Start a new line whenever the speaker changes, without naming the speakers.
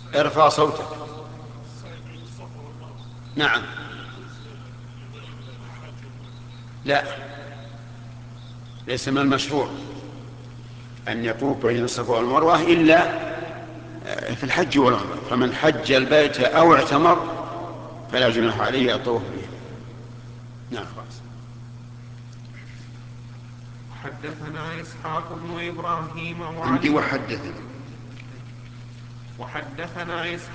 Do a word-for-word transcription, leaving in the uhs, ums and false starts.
ارفع صوتك. نعم. لا، ليس من المشروع أن يطوف بين الصفا والمروة إلا في الحج والعمرة. فمن حج البيت أو اعتمر فلا جناح عليه يطوف به. نعم.
حدثنا إسحاق بن إبراهيم
عندي
وعلي
وحدثنا
وحدثنا